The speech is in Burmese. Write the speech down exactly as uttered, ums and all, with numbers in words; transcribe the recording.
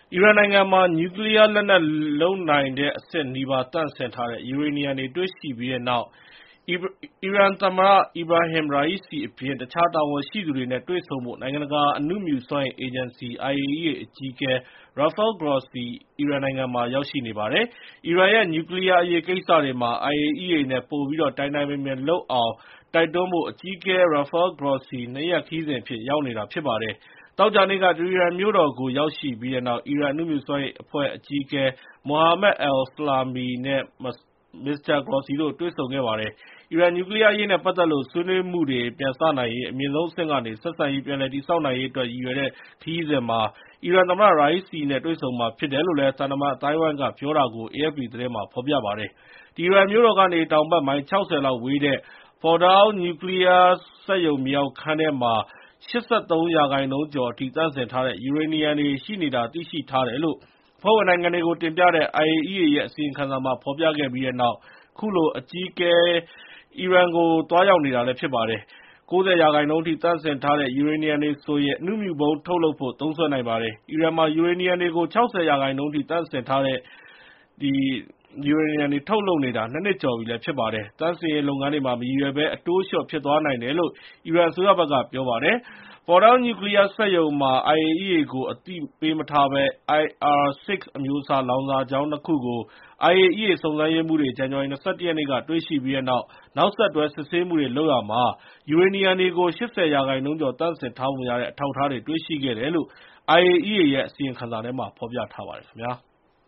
အီရန်နိုင်ငံမှာ နျူကလီးယားလက်နက်လုပ်နိုင်တဲ့အဆင့်နီးပါးသန့်စင်ထားတဲ့ ယူရေနီယံတွေတွေ့ရှိပြီးတဲ့နောက် အီရန်သမ္မတ Ebrahim Raisi အပြင် တခြားတာဝန်ရှိသူတွေနဲ့ တွေ့ဆုံဖို့ နိုင်ငံတကာအနုမြူစွမ်းအင်အေဂျင်စီ အိုင်အေအီးအေ အကြီးအကဲ Rafael Grossi အီရန်နိုင်ငံမှာ ရောက်ရှိနေပါတယ်။ အီရန်ရဲ့ နျူကလီးယားအရေးကိစ္စတွေမှာ အိုင်အေအီးအေနဲ့ ပိုပြီးတိုင်တိုင်ပင်ပင်လုပ်အောင် တိုက်တွန်းဖို့ အကြီးအကဲ Rafael Grossi နှစ်ရက်ခရီးစဉ်အဖြစ် ရောက်နေတာဖြစ်ပါတယ်။ သောကြာနေ့က တီဟီရန်မြို့တော်ကို ရောက်ရှိပြီးတဲ့နောက် အီရန်အနုမြူစွမ်းအင်အဖွဲ့အကြီးအကဲ Mohammad Eslami နဲ့ မစ္စတာ Grossi တို့ တွေ့ဆုံခဲ့ပါတယ်။ အီရန်နျူကလီးယားအရေးနဲ့ ပတ်သက်လို့ ဆွေးနွေးမှုတွေပြန်စနိုင်ရေး အမြင့်ဆုံးအဆင့်ကနေ ဆက်ဆံရေးပြန်လည်တည်ဆောက်နိုင်ရေးအတွက် ရည်ရွယ်တဲ့ခရီးစဉ်မှာ အီရန်သမ္မတ Raisi နဲ့ တွေ့ဆုံမှာဖြစ်တယ်လို့ သံတမန်အသိုင်းအဝိုင်းက ပြောတာကို အေအက်ဖ်ပီသတင်းမှာ ဖော်ပြပါတယ်။ တီဟီရန်မြို့တော်ကနေ တောင်ဘက် မိုင် ၆၀ လောက်ဝေးတဲ့ Fordow နျူကလီးယားစက်ရုံမြေအောက်ခန်းထဲမှာ ၈၃ ရာခိုင်နှုန်းကျော်အထိ သန့်စင်ထားတဲ့ ယူရေနီယံတွေရှိနေတာ သိရှိထားတယ်လို့ အဖွဲ့ဝင်နိုင်ငံတွေကိုတင်ပြတဲ့ အိုင်အေအီးအေရဲ့ အစီရင်ခံစာမှာ ဖော်ပြခဲ့ပြီးတဲ့နောက် ခုလို အကြီးအကဲ အီရန်ကို သွားရောက်နေတာဖြစ်ပါတယ်။ ၉၀ ရာခိုင်နှုန်းအထိ သန့်စင်ထားတဲ့ ယူရေနီယံတွေဆိုရင် အနုမြူဗုံးထုတ်လုပ်ဖို့ သုံးစွဲနိုင်ပါတယ်။ အီရန်မှာ ယူရေနီယံတွေကို ၆၀ ရာခိုင်နှုန်းအထိ သန့်စင်ထားတဲ့ ယူရေနီယံတွေထုတ်လုပ်နေတာ ၂ နှစ်ကျော်ပြီဖြစ်ပါတယ်။ သန့်စင်ရေးလုပ်ငန်းတွေမှာ မရည်ရွယ်ဘဲ အတိုးအလျှော့ဖြစ်သွားနိုင်တယ်လို့ အီရန်အစိုးရဘက်က ပြောပါတယ်။ Fordow နျူကလီးယားစက်ရုံမှာ အိုင်အေအီးအေကို အသိပေးမထားဘဲ အိုင်အာ-၆ အမျိုးအစား လောင်စာကြောင်း နှစ် ခုကို အိုင်အေအီးအေ စုံစမ်းရေးမှူးတွေ ဇန်နဝါရီ ၂၁ ရက်နေ့က တွေ့ရှိပြီးတဲ့နောက် နောက်ဆက်တွဲ စစ်ဆေးမှုတွေလုပ်ရာမှာ ယူရေနီယံတွေကို ၈၀ ရာခိုင်နှုန်းကျော် သန့်စင်ထားပုံရတဲ့ အထောက်အထားတွေ တွေ့ရှိခဲ့တယ်လို့ အိုင်အေအီးအေရဲ့ အစီရင်ခံစာထဲမှာ ဖော်ပြထားပါတယ်ခင်ဗျာ။